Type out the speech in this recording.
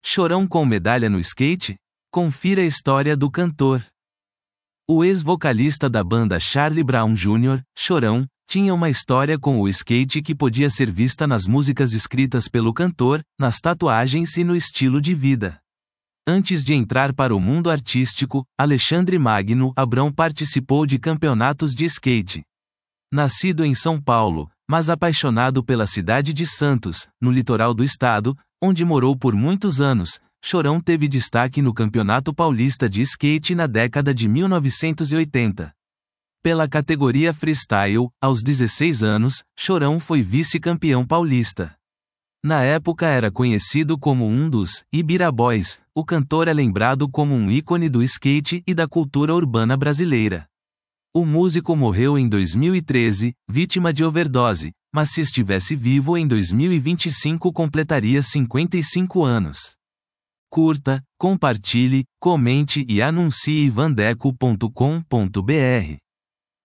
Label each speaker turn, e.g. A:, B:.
A: Chorão com medalha no skate? Confira a história do cantor. O ex-vocalista da banda Charlie Brown Jr., Chorão, tinha uma história com o skate que podia ser vista nas músicas escritas pelo cantor, nas tatuagens e no estilo de vida. Antes de entrar para o mundo artístico, Alexandre Magno Abrão participou de campeonatos de skate. Nascido em São Paulo, mas apaixonado pela cidade de Santos, no litoral do estado, onde morou por muitos anos, Chorão teve destaque no Campeonato Paulista de Skate na década de 1980. Pela categoria freestyle, aos 16 anos, Chorão foi vice-campeão paulista. Na época era conhecido como um dos Ibiraboys, o cantor é lembrado como um ícone do skate e da cultura urbana brasileira. O músico morreu em 2013, vítima de overdose, mas se estivesse vivo em 2025 completaria 55 anos. Curta, compartilhe, comente e anuncie vandeco.com.br.